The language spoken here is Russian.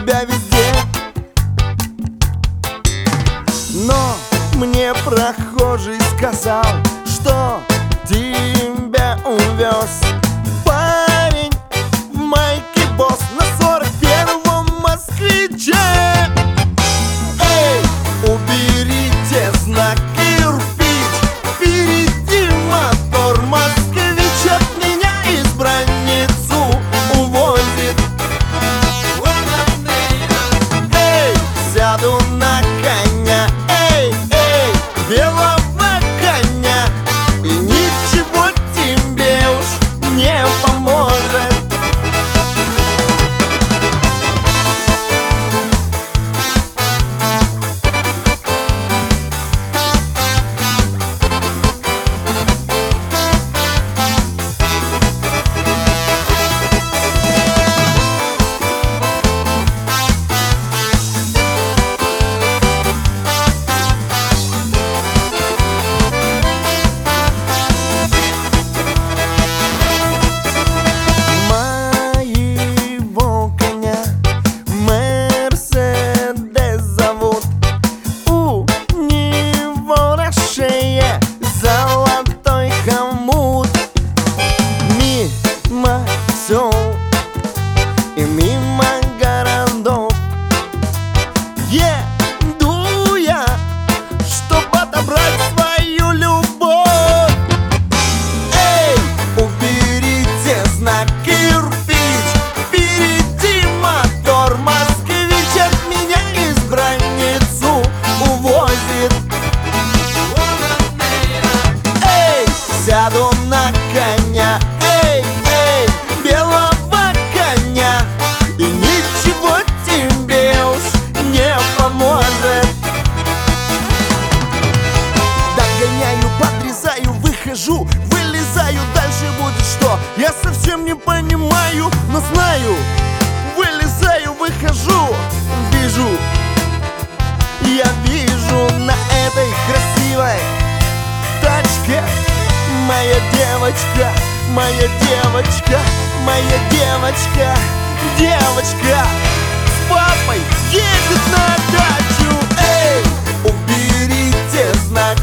тебя везде. Но мне прохожий сказал, что тебя увез парень в майке босс на 41-м москвиче. Эй, уберите знак кирпич, впереди мотор, москвич от меня избранницу увозит. Эй, сяду на коня, эй, белого коня, и ничего тебе уж не поможет. Золотой хомут, мимо сел и мимо городов еду я, чтоб отобрать свою любовь. Эй, уберите знак кирпич, впереди мотор, москвич от меня избранницу увозит. Сяду на коня, белого коня, и ничего тебе уж не поможет. Догоняю, подрезаю, выхожу, вылезаю, дальше будет что? Я совсем не понимаю, но знаю. Вылезаю, выхожу, вижу, я вижу на этой красивой тачке моя девочка, моя девочка, моя девочка, девочка с папой едет на дачу. Эй, уберите знак